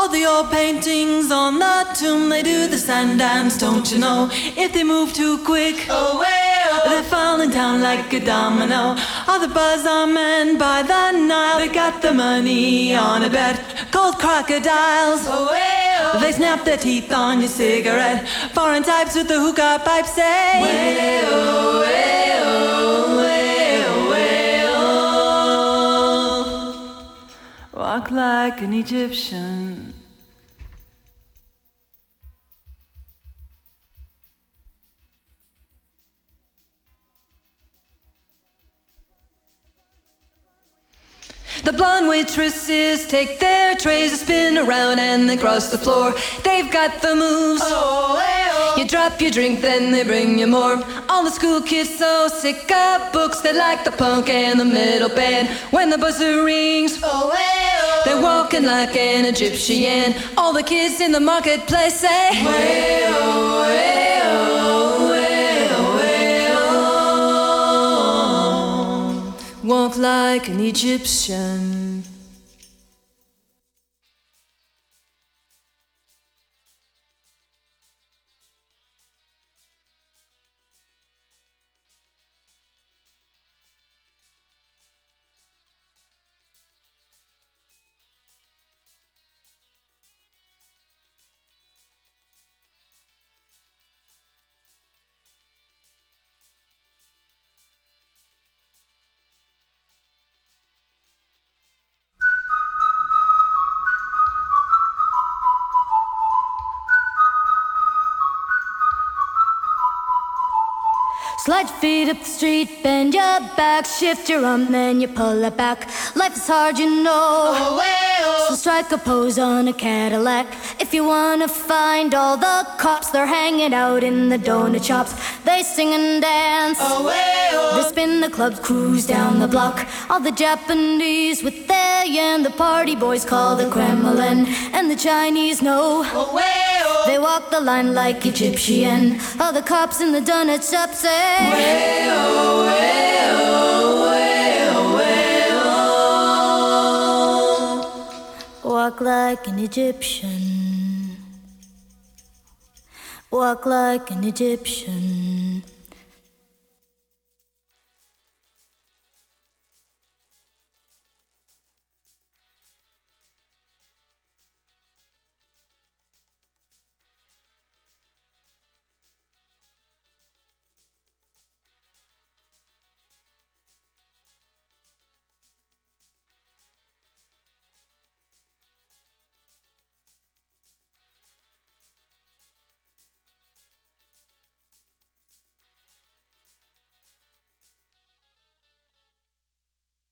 All the old paintings on the tomb, they do the sand dance, don't you know? If they move too quick, they're falling down like a domino. All the bazaar men by the Nile, they got the money on a bet. Gold crocodiles, they snap their teeth on your cigarette. Foreign types with the hookah pipe say, way-oh, way-oh, way-oh, way-oh. Walk like an Egyptian. The blonde waitresses take their trays to spin around and they cross the floor. They've got the moves. You drop your drink, then they bring you more. All the school kids so sick of books, they like the punk and the metal band. When the buzzer rings, they're walking like an Egyptian. All the kids in the marketplace say, way-oh, way-oh, way-oh, way-oh. Walk like an Egyptian. Slide your feet up the street, bend your back, shift your arm, then you pull it back. Life is hard, you know. So strike a pose on a Cadillac. If you wanna find all the cops, they're hanging out in the donut shops. They sing and dance. They spin the clubs, cruise down the block. All the Japanese with their yen, the party boys call the Kremlin, and the Chinese know. They walk the line like Egyptian. All the cops in the donut shop say, way-oh, way-oh, way-oh, way-oh. Walk like an Egyptian. Walk like an Egyptian.